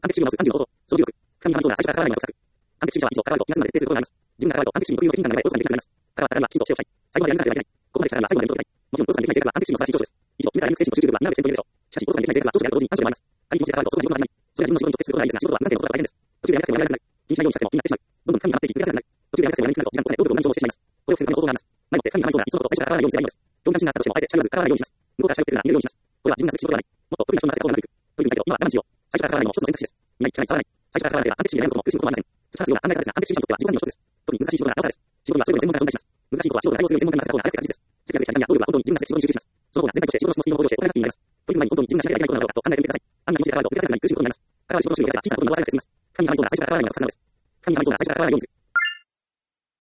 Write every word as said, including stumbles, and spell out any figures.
完璧主義の数さんじゅうの方法、そのじゅうろく、深みがありそうな最初から体には完璧主義者は意図、関わると気が済むまで定数ごとになります。自分が関わると完璧主義の有用責任感の流れをおそらくできなくなります。関わったからにはきちんとしておきたい。最後までやりなければいけない。ここまで来たからには最後までやりない。もちろん、おそらくできない性格は完璧主義の素晴らしい長所です。以上、夢から見抜く精神の集中力はみんなで先頭にいるでしょう。しかし、おそらくできない性格は長所であると同時に短所でもあります。神に持ちで関わるとそこが自分の話になり、それは自分の仕事に直結することがないですが、仕事は無関係のことが大変です。途中でやめなくてもやめられなくなる。気にしないようにしたっても気になってしまう。どんどん神になっていき、繰り返せなくなる。途中でやめなくてもやめにくなると、時間とお金、労力を無駄に消耗してしまいます。これを防ぐための方法があります。何よって神になりそうな、いっそのこと最初から関わらないようにすればいいのです。興味関心があったとしても、あえて近寄らず関わらないようにします。向こうから近寄ってくるなら見るようにします。これは自分がする仕事ではない。もっと得意な人にならせた方がうまくいく。という意味だけど、今は我慢しよう。最初から関わらないのも一つの選択肢です。見ない、聞かない、触らない。最初から関わらなければ完璧主義で悩むことも苦しむこともありません。突き放すような考え方ですが、完璧主義者にとっては自己管理の一つです。特に難しい仕事ならなおさらです。仕事にはそれぞれ専門家が存在します。難しいことは仕事で対応する専門家がなせた方があれだけ確実です。節約できた時間や労力は本当に自分がする仕事に集中します。その方が全体として仕事の質のスピードを向上してお金が手になります。という前に本当に自分がしなければいけないことなのだろうかと考えてみてください。案外に持ちで関わると繰り返せなくなり苦しむことになります。関わる仕事の種類や雑誌さんのことにも忘れがちが進みます。神になりそうな最初から関わらないのが不可能です。